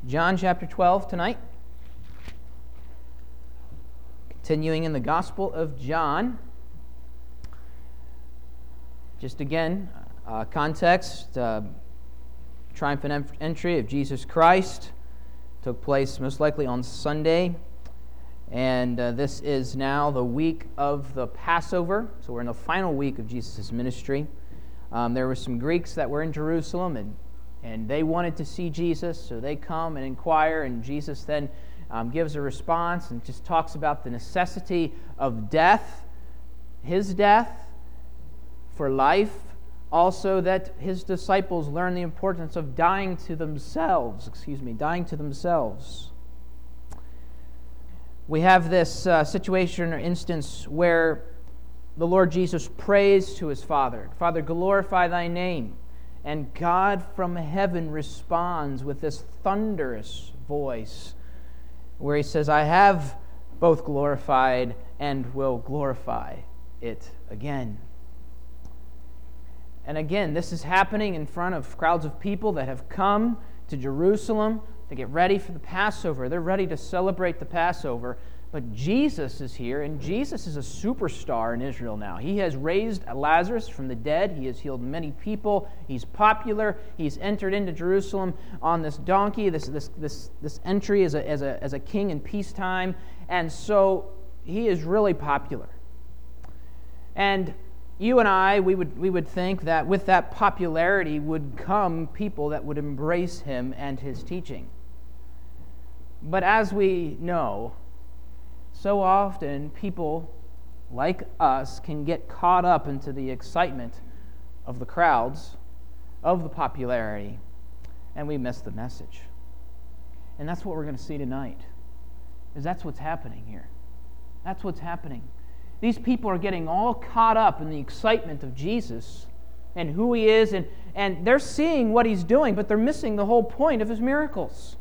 John chapter 12 tonight. Continuing in the Gospel of John. Just again, context, triumphant entry of Jesus Christ took place most likely on Sunday. And this is now the week of the Passover. So we're in the final week of Jesus' ministry. There were some Greeks that were in Jerusalem, and they wanted to see Jesus, so they come and inquire, and Jesus then gives a response and just talks about the necessity of death, his death for life, also that his disciples learn the importance of dying to themselves. We have this situation or instance where the Lord Jesus prays to his Father, "Father, glorify thy name." And God from heaven responds with this thunderous voice where he says, "I have both glorified and will glorify it again." And again, this is happening in front of crowds of people that have come to Jerusalem to get ready for the Passover. They're ready to celebrate the Passover. But Jesus is here, and Jesus is a superstar in Israel now. He has raised Lazarus from the dead. He has healed many people. He's popular. He's entered into Jerusalem on this donkey, this entry as a king in peacetime. And so he is really popular. And you and I, we would think that with that popularity would come people that would embrace him and his teaching. But as we know, so often people like us can get caught up into the excitement of the crowds, of the popularity, and we miss the message. And that's what we're going to see tonight, is that's what's happening here. That's what's happening. These people are getting all caught up in the excitement of Jesus and who he is, and they're seeing what he's doing, but they're missing the whole point of his miracles.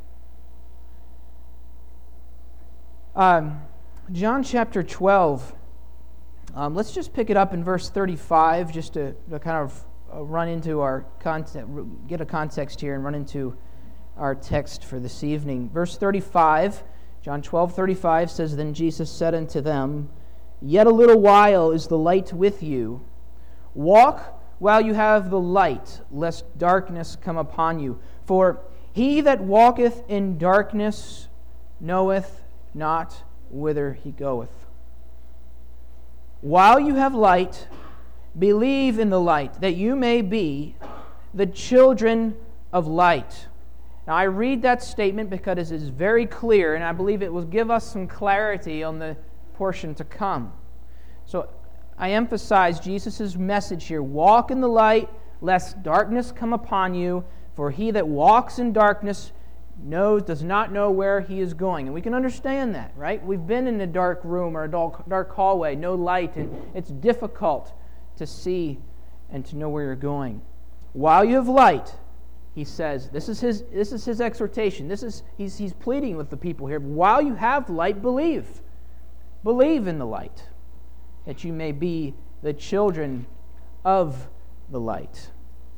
John chapter 12, let's just pick it up in verse 35, just to kind of run into our context, get a context here and run into our text for this evening. Verse 35, John 12:35 says, "Then Jesus said unto them, Yet a little while is the light with you. Walk while you have the light, lest darkness come upon you. For he that walketh in darkness knoweth not whither he goeth. While you have light, believe in the light, that you may be the children of light." Now I read that statement because it is very clear, and I believe it will give us some clarity on the portion to come. So I emphasize Jesus' message here. Walk in the light, lest darkness come upon you, for he that walks in darkness does not know where he is going. And we can understand that, right? We've been in a dark room or a dark hallway, no light, and it's difficult to see and to know where you're going. While you have light, he says, this is his exhortation. He's pleading with the people here. While you have light, believe. Believe in the light, that you may be the children of the light.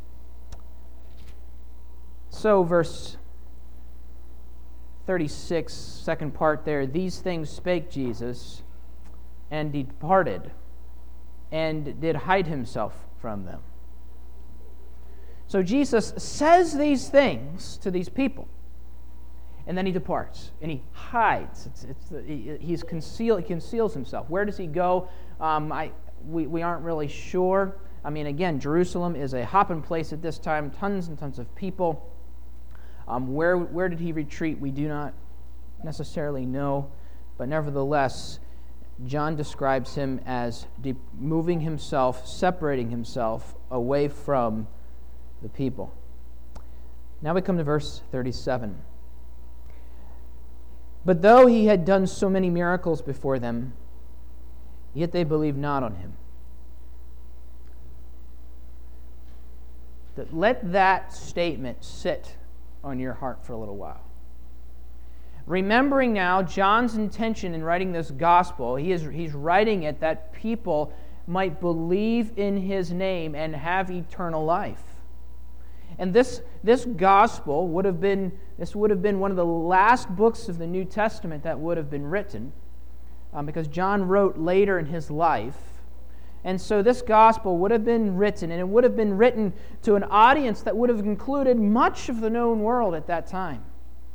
So verse 36, second part there, "These things spake Jesus, and departed, and did hide himself from them." So Jesus says these things to these people, and then he departs, and he hides. He conceals himself. Where does he go? We aren't really sure. I mean, again, Jerusalem is a hopping place at this time, tons and tons of people. Where did he retreat? We do not necessarily know, but nevertheless, John describes him as moving himself, separating himself away from the people. Now we come to verse 37. "But though he had done so many miracles before them, yet they believed not on him." Let that statement sit on your heart for a little while. Remembering now John's intention in writing this gospel, he's writing it that people might believe in his name and have eternal life. And this gospel would have been one of the last books of the New Testament that would have been written, because John wrote later in his life. And so this gospel would have been written, and it would have been written to an audience that would have included much of the known world at that time,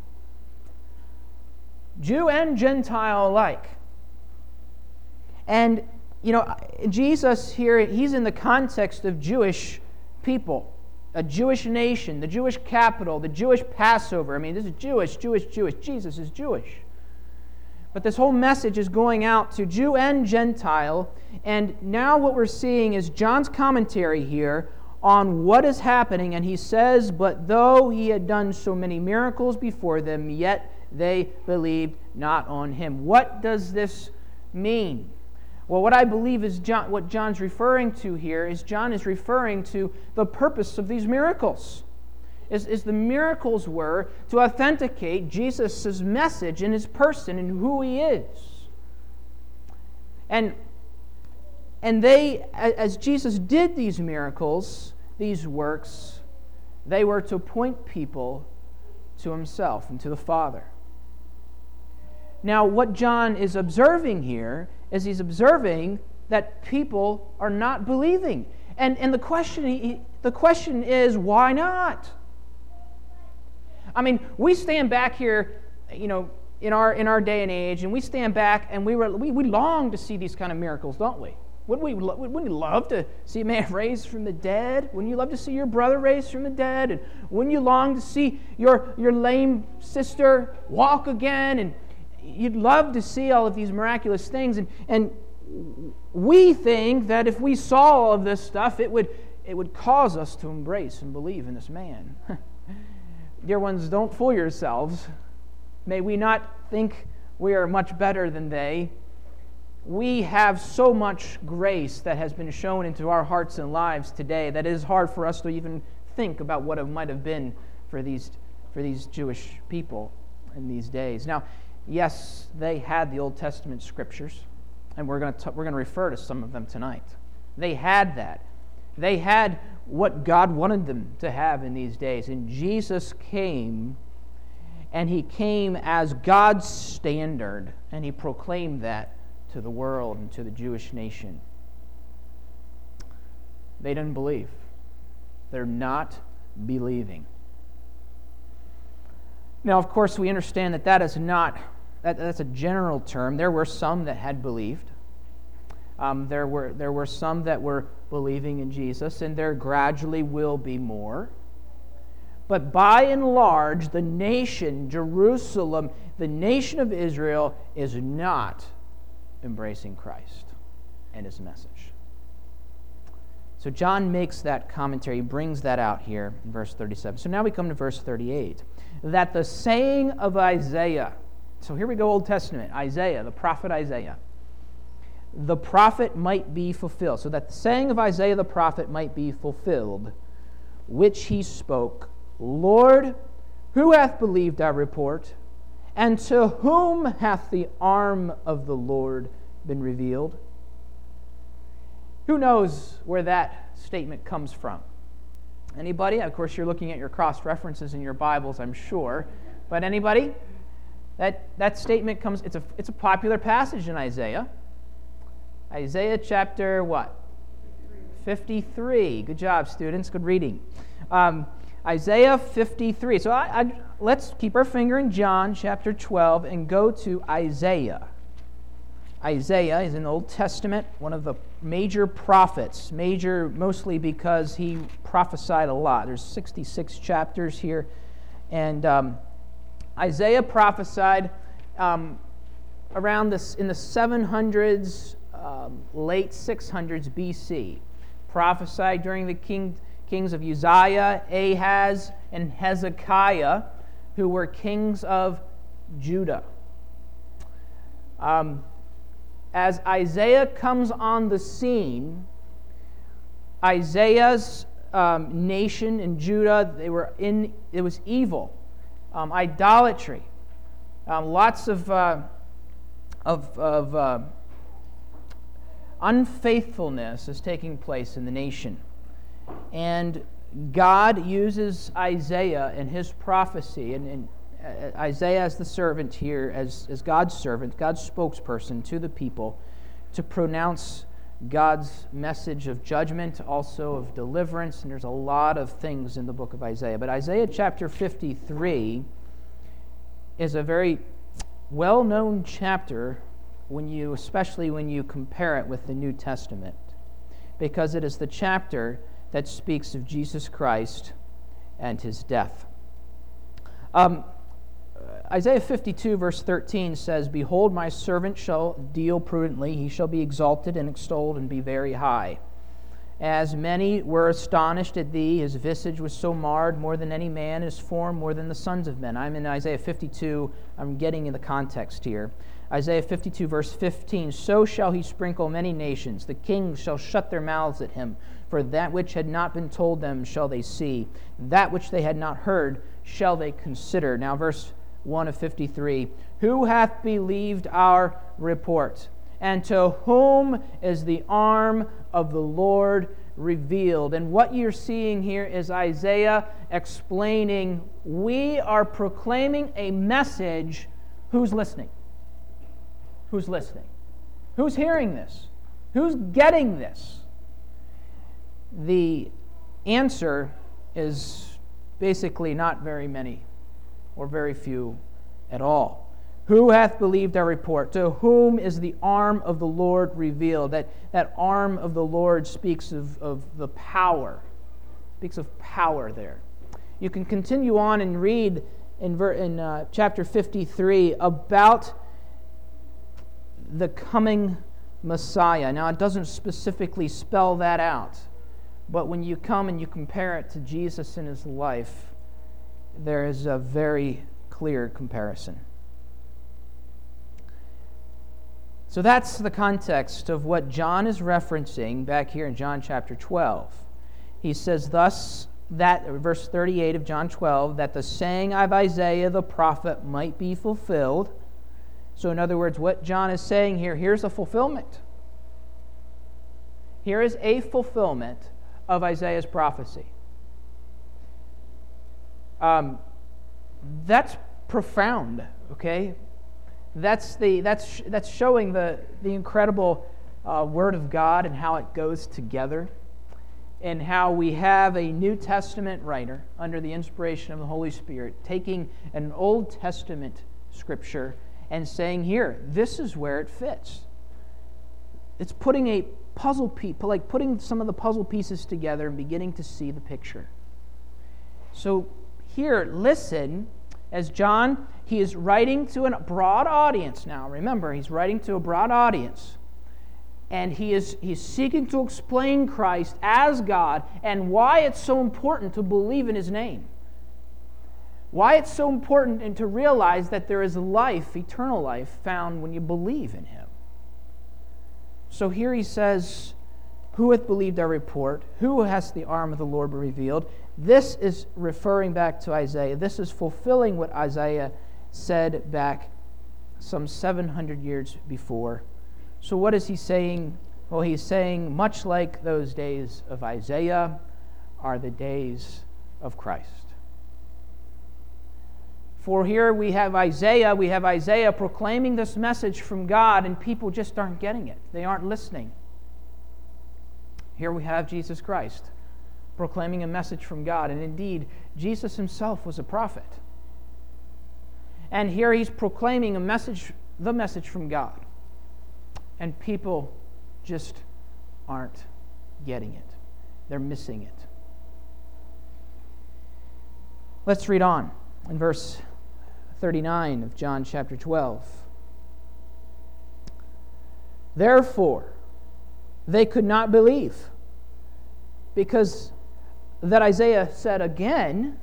Jew and Gentile alike. And, Jesus here, he's in the context of Jewish people, a Jewish nation, the Jewish capital, the Jewish Passover. I mean, this is Jewish. Jesus is Jewish. But this whole message is going out to Jew and Gentile. And now what we're seeing is John's commentary here on what is happening. And he says, "But though he had done so many miracles before them, yet they believed not on him." What does this mean? Well, what I believe is what John's referring to here is John is referring to the purpose of these miracles. Is the miracles were to authenticate Jesus' message in his person and who he is. And they, as Jesus did these miracles, these works, they were to point people to himself and to the Father. Now, what John is observing here is he's observing that people are not believing. And the question is, why not? I mean, we stand back here, in our day and age, and we stand back and we long to see these kind of miracles, don't we? Wouldn't we love to see a man raised from the dead? Wouldn't you love to see your brother raised from the dead? And wouldn't you long to see your lame sister walk again? And you'd love to see all of these miraculous things. And we think that if we saw all of this stuff, it would cause us to embrace and believe in this man. Dear ones, don't fool yourselves. May we not think we are much better than they. We have so much grace that has been shown into our hearts and lives today that it is hard for us to even think about what it might have been for these Jewish people in these days. Now, yes, they had the Old Testament scriptures, and we're going to refer to some of them tonight. They had that. They had what God wanted them to have in these days. And Jesus came, and he came as God's standard, and he proclaimed that to the world and to the Jewish nation. They didn't believe. They're not believing. Now, of course, we understand that's a general term. There were some that had believed. There were some that were believing in Jesus, and there gradually will be more. But by and large, the nation, Jerusalem, the nation of Israel, is not embracing Christ and his message. So John makes that commentary, he brings that out here in verse 37. So now we come to verse 38. That the saying of Isaiah, so here we go, Old Testament, Isaiah, the prophet Isaiah, the prophet might be fulfilled. So that the saying of Isaiah the prophet might be fulfilled, which he spoke, Lord, who hath believed our report? And to whom hath the arm of the Lord been revealed? Who knows where that statement comes from? Anybody? Of course, you're looking at your cross-references in your Bibles, I'm sure. But anybody? That statement comes, it's a popular passage in Isaiah. Isaiah chapter what? 53. Good job, students. Good reading. Isaiah 53. So let's keep our finger in John chapter 12 and go to Isaiah. Isaiah is in the Old Testament, one of the major prophets, mostly because he prophesied a lot. There's 66 chapters here. And Isaiah prophesied around this in the 700s, late 600s BC. Prophesied during the kings of Uzziah, Ahaz, and Hezekiah, who were kings of Judah. As Isaiah comes on the scene, Isaiah's nation in Judah, it was evil, idolatry, lots of unfaithfulness is taking place in the nation. And God uses Isaiah in his prophecy, and Isaiah as the servant here, as God's servant, God's spokesperson to the people, to pronounce God's message of judgment, also of deliverance, and there's a lot of things in the book of Isaiah. But Isaiah chapter 53 is a very well-known chapter especially when you compare it with the New Testament, because it is the chapter that speaks of Jesus Christ and his death. Isaiah 52 verse 13 says, "Behold, my servant shall deal prudently, he shall be exalted and extolled and be very high. As many were astonished at thee, his visage was so marred, more than any man, his form more than the sons of men." I'm in Isaiah 52, I'm getting in the context here. Isaiah 52 verse 15, "So shall he sprinkle many nations, the kings shall shut their mouths at him, for that which had not been told them shall they see, that which they had not heard shall they consider." Now verse 1 of 53, "Who hath believed our report? And to whom is the arm of the Lord revealed?" And what you're seeing here is Isaiah explaining, we are proclaiming a message. Who's listening? Who's listening? Who's hearing this? Who's getting this? The answer is basically not very many, or very few at all. Who hath believed our report? To whom is the arm of the Lord revealed? That arm of the Lord speaks of the power. Speaks of power there. You can continue on and read in chapter 53 about the coming Messiah. Now, it doesn't specifically spell that out, but when you come and you compare it to Jesus in his life, there is a very clear comparison. So that's the context of what John is referencing back here in John chapter 12. He says thus, that verse 38 of John 12, that the saying of Isaiah the prophet might be fulfilled. So in other words, what John is saying here, here's a fulfillment. Here is a fulfillment of Isaiah's prophecy. That's profound, okay? That's showing the incredible Word of God and how it goes together, and how we have a New Testament writer under the inspiration of the Holy Spirit taking an Old Testament scripture and saying, here, this is where it fits. It's putting a puzzle piece, like putting some of the puzzle pieces together and beginning to see the picture. So here, listen, as John, he is writing to a broad audience now. Remember, he's writing to a broad audience. And he's seeking to explain Christ as God and why it's so important to believe in his name. Why it's so important and to realize that there is life, eternal life, found when you believe in him. So here he says, who hath believed our report? Who hath the arm of the Lord revealed? This is referring back to Isaiah. This is fulfilling what Isaiah said back some 700 years before. So what is he saying? Well, he's saying, much like those days of Isaiah are the days of Christ. For here we have Isaiah proclaiming this message from God, and people just aren't getting it. They aren't listening. Here we have Jesus Christ proclaiming a message from God, and indeed, Jesus himself was a prophet. And here he's proclaiming the message from God, and people just aren't getting it. They're missing it. Let's read on in verse 39 of John chapter 12. Therefore, they could not believe, because that Isaiah said again,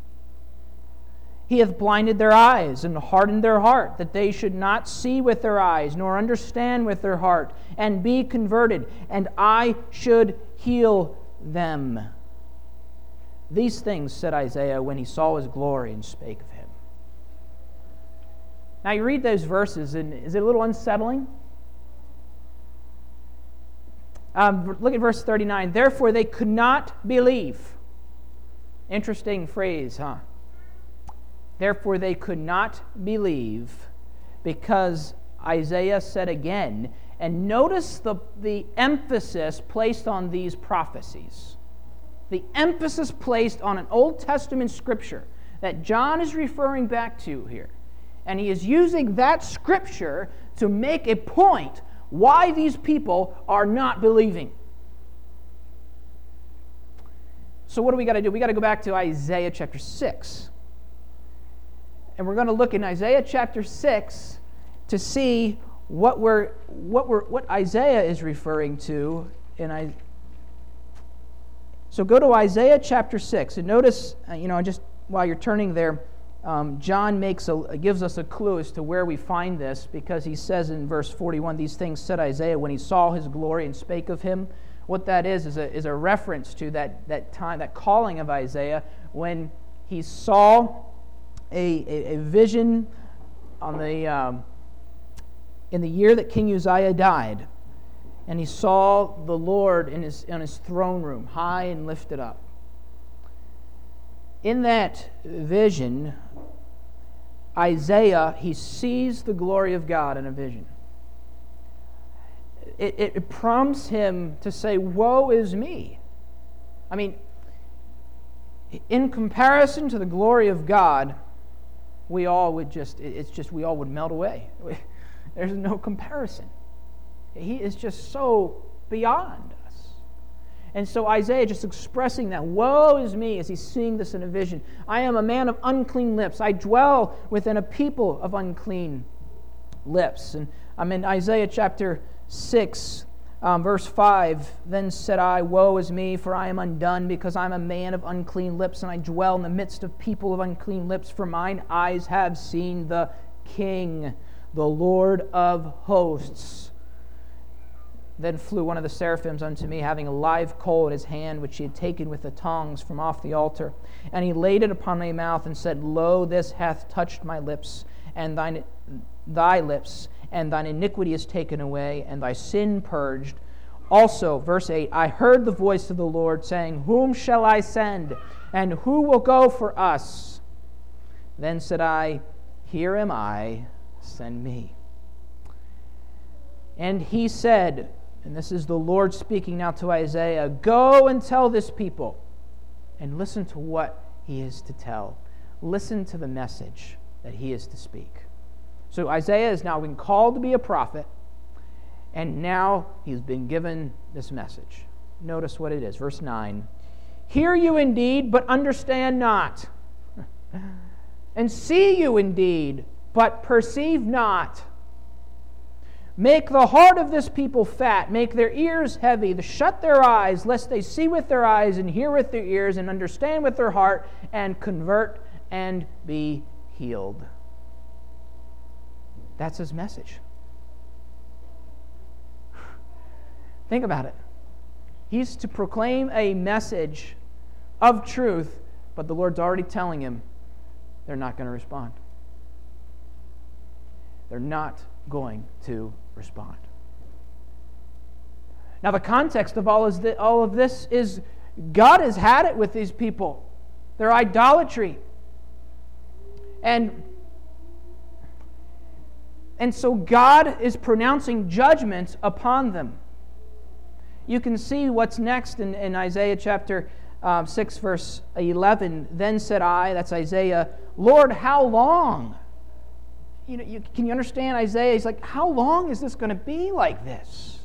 he hath blinded their eyes and hardened their heart, that they should not see with their eyes, nor understand with their heart, and be converted, and I should heal them. These things said Isaiah when he saw his glory and spake of him. Now you read those verses, and is it a little unsettling? Look at verse 39. Therefore they could not believe. Interesting phrase, huh? Therefore they could not believe because Isaiah said again. And notice the emphasis placed on these prophecies. The emphasis placed on an Old Testament scripture that John is referring back to here. And he is using that scripture to make a point why these people are not believing. So what do we got to do? We got to go back to Isaiah chapter 6. And we're going to look in Isaiah chapter 6 to see what Isaiah is referring to So go to Isaiah chapter 6, and notice, just while you're turning there, John gives us a clue as to where we find this, because he says in verse 41, "These things said Isaiah when he saw his glory and spake of him." What that is a reference to that time, that calling of Isaiah when he saw a vision in the year that King Uzziah died. And he saw the Lord in his throne room, high and lifted up. In that vision, Isaiah, he sees the glory of God in a vision. It prompts him to say, "Woe is me." I mean, in comparison to the glory of God, we all would melt away. There's no comparison. He is just so beyond us. And so Isaiah just expressing that, "Woe is me," as he's seeing this in a vision. "I am a man of unclean lips. I dwell within a people of unclean lips." And I'm in Isaiah chapter 6, verse 5. "Then said I, Woe is me, for I am undone, because I am a man of unclean lips, and I dwell in the midst of people of unclean lips. For mine eyes have seen the King, the Lord of hosts. Then flew one of the seraphims unto me, having a live coal in his hand, which he had taken with the tongs from off the altar. And he laid it upon my mouth, and said, Lo, this hath touched my lips, and thy lips, and thine iniquity is taken away, and thy sin purged. Also," verse 8, "I heard the voice of the Lord, saying, Whom shall I send? And who will go for us? Then said I, Here am I, send me. And he said," and this is the Lord speaking now to Isaiah, "Go and tell this people." And listen to what he is to tell. Listen to the message that he is to speak. So Isaiah has now been called to be a prophet, and now he's been given this message. Notice what it is. Verse 9. "Hear you indeed, but understand not. And see you indeed, but perceive not. Make the heart of this people fat, make their ears heavy, shut their eyes, lest they see with their eyes, and hear with their ears, and understand with their heart, and convert and be healed." That's his message. Think about it. He's to proclaim a message of truth, but the Lord's already telling him they're not going to respond. They're not going to respond. Now, the context of all of this is God has had it with these people. Their idolatry. And so God is pronouncing judgment upon them. You can see what's next in Isaiah chapter 6, verse 11. "Then said I," that's Isaiah, "Lord, how long?" Can you understand Isaiah? He's like, how long is this going to be like this?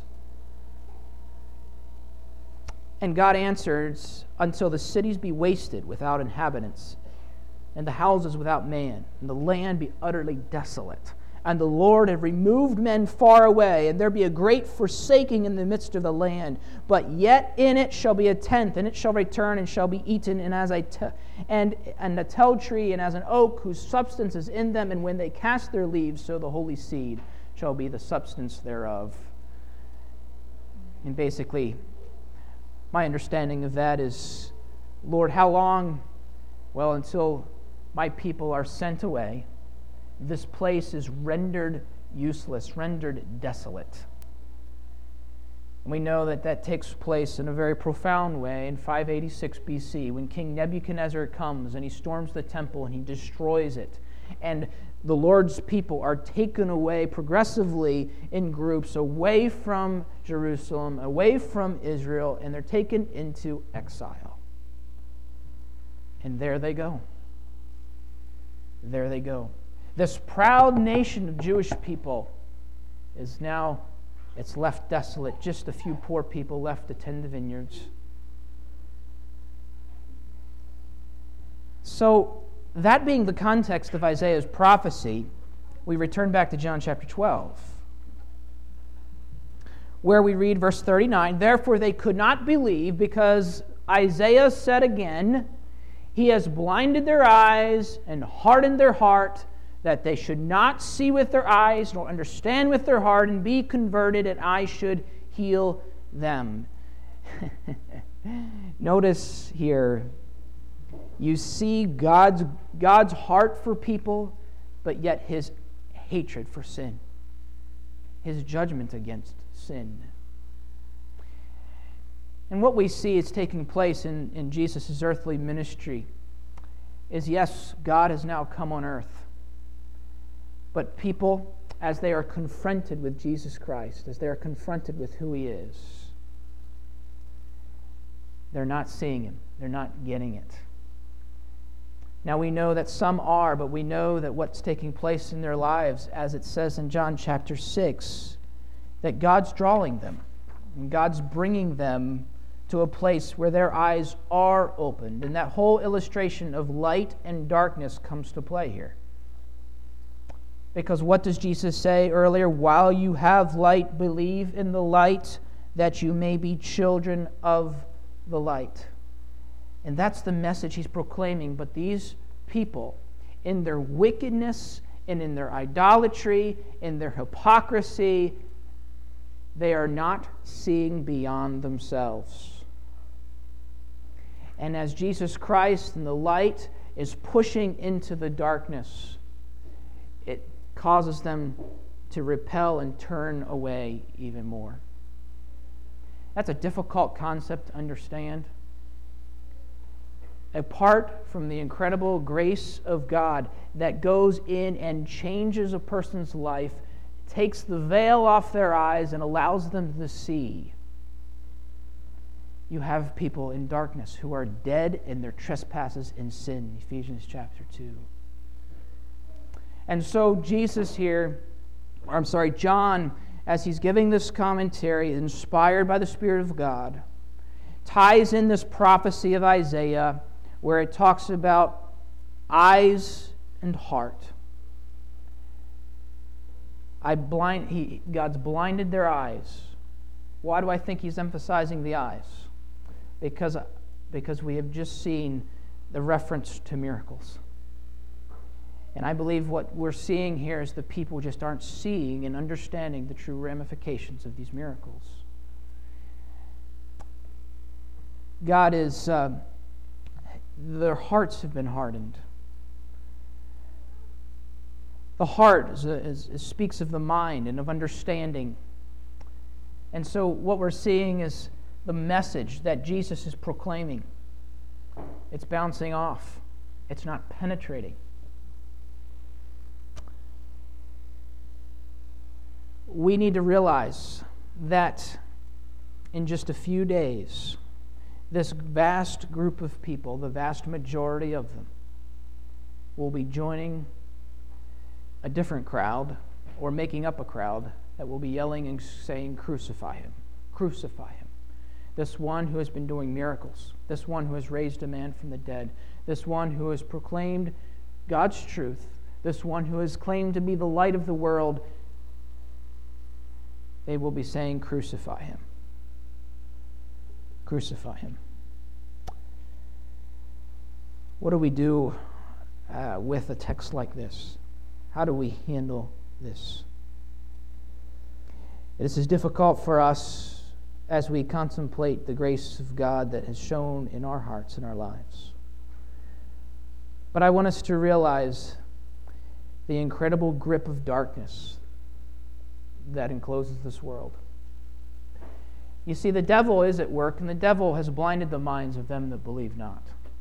And God answers, "Until the cities be wasted without inhabitants, and the houses without man, and the land be utterly desolate. And the Lord have removed men far away, and there be a great forsaking in the midst of the land. But yet in it shall be a tenth, and it shall return and shall be eaten, and as and a tell tree, and as an oak whose substance is in them, and when they cast their leaves, so the holy seed shall be the substance thereof." And basically, my understanding of that is, Lord, how long? Well, until my people are sent away. This place is rendered useless, rendered desolate. And we know that that takes place in a very profound way in 586 BC when King Nebuchadnezzar comes and he storms the temple and he destroys it. And the Lord's people are taken away progressively in groups away from Jerusalem, away from Israel, and they're taken into exile. And there they go. There they go. This proud nation of Jewish people is now, it's left desolate. Just a few poor people left to tend the vineyards. So, that being the context of Isaiah's prophecy, we return back to John chapter 12, where we read verse 39, "Therefore they could not believe, because Isaiah said again, He has blinded their eyes and hardened their heart, that they should not see with their eyes, nor understand with their heart, and be converted, and I should heal them." Notice here, you see God's heart for people, but yet His hatred for sin, His judgment against sin. And what we see is taking place in Jesus' earthly ministry is, yes, God has now come on earth. But people, as they are confronted with Jesus Christ, as they are confronted with who He is, they're not seeing Him. They're not getting it. Now we know that some are, but we know that what's taking place in their lives, as it says in John chapter 6, that God's drawing them, and God's bringing them to a place where their eyes are opened. And that whole illustration of light and darkness comes to play here. Because what does Jesus say earlier? "While you have light, believe in the light, that you may be children of the light." And that's the message He's proclaiming. But these people, in their wickedness and in their idolatry, in their hypocrisy, they are not seeing beyond themselves. And as Jesus Christ and the light is pushing into the darkness, it causes them to repel and turn away even more. That's a difficult concept to understand. Apart from the incredible grace of God that goes in and changes a person's life, takes the veil off their eyes and allows them to see, you have people in darkness who are dead in their trespasses and sin, Ephesians chapter 2. And so John, as he's giving this commentary, inspired by the Spirit of God, ties in this prophecy of Isaiah where it talks about eyes and heart. God's blinded their eyes. Why do I think he's emphasizing the eyes? Because we have just seen the reference to miracles. And I believe what we're seeing here is the people just aren't seeing and understanding the true ramifications of these miracles. God is, their hearts have been hardened. The heart speaks of the mind and of understanding. And so what we're seeing is the message that Jesus is proclaiming. It's bouncing off. It's not penetrating. We need to realize that in just a few days, this vast group of people, the vast majority of them, will be joining a different crowd or making up a crowd that will be yelling and saying, "Crucify him, crucify him." This one who has been doing miracles, this one who has raised a man from the dead, this one who has proclaimed God's truth, this one who has claimed to be the light of the world, they will be saying, "Crucify him. Crucify him." What do we do with a text like this? How do we handle this? This is difficult for us as we contemplate the grace of God that has shown in our hearts and our lives. But I want us to realize the incredible grip of darkness that encloses this world. You see, the devil is at work, and the devil has blinded the minds of them that believe not.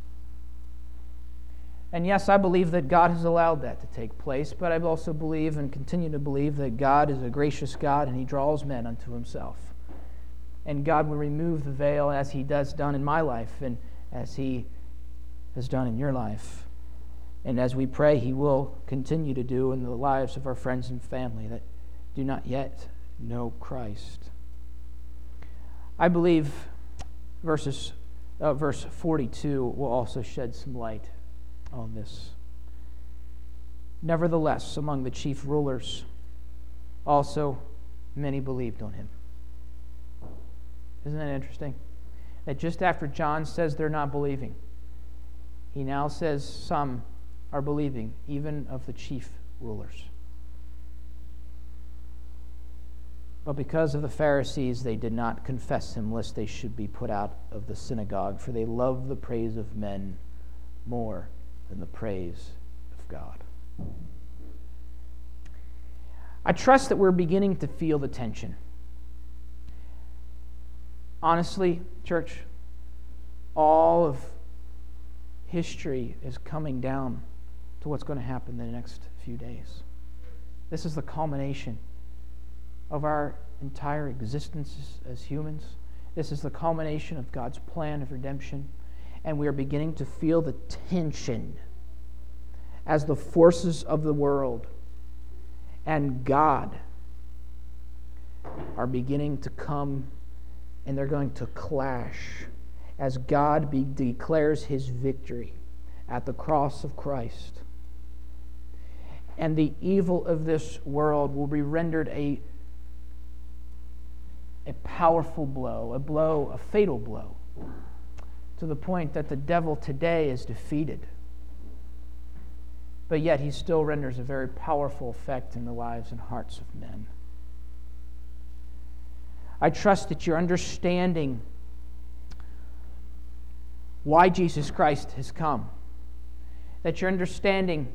And yes, I believe that God has allowed that to take place, but I also believe and continue to believe that God is a gracious God, and He draws men unto Himself. And God will remove the veil as He does done in my life, and as He has done in your life. And as we pray, He will continue to do in the lives of our friends and family that do not yet know Christ. I believe verse 42 will also shed some light on this. Nevertheless, among the chief rulers, also many believed on Him. Isn't that interesting? That just after John says they're not believing, he now says some are believing, even of the chief rulers. But because of the Pharisees, they did not confess Him, lest they should be put out of the synagogue, for they love the praise of men more than the praise of God. I trust that we're beginning to feel the tension. Honestly, church, all of history is coming down to what's going to happen in the next few days. This is the culmination of our entire existence as humans. This is the culmination of God's plan of redemption. And we are beginning to feel the tension as the forces of the world and God are beginning to come, and they're going to clash as God declares His victory at the cross of Christ. And the evil of this world will be rendered a powerful blow, a fatal blow, to the point that the devil today is defeated. But yet he still renders a very powerful effect in the lives and hearts of men. I trust that you're understanding why Jesus Christ has come, that you're understanding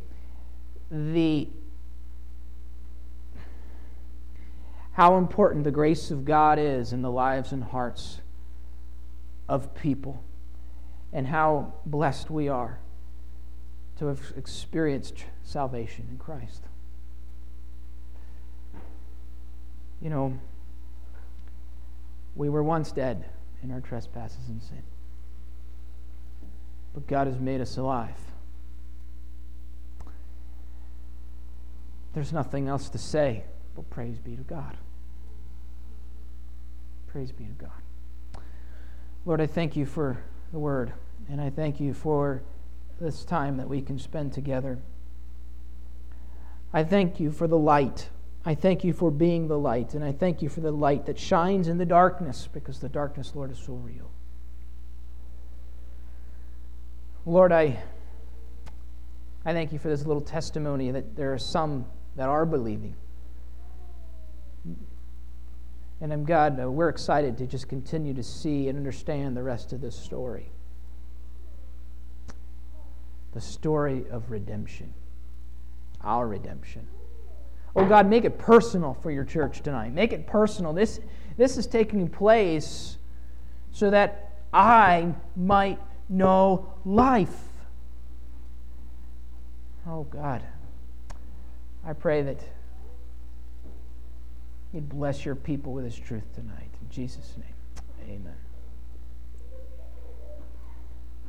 how important the grace of God is in the lives and hearts of people, and how blessed we are to have experienced salvation in Christ. You know, we were once dead in our trespasses and sin, but God has made us alive. There's nothing else to say, but praise be to God. Praise be to God. Lord, I thank You for the Word, and I thank You for this time that we can spend together. I thank You for the light. I thank You for being the light, and I thank You for the light that shines in the darkness, because the darkness, Lord, is so real. Lord, I thank You for this little testimony that there are some that are believing. And God, we're excited to just continue to see and understand the rest of this story. The story of redemption. Our redemption. Oh God, make it personal for Your church tonight. Make it personal. This is taking place so that I might know life. Oh God, I pray that You'd bless Your people with His truth tonight. In Jesus' name, amen.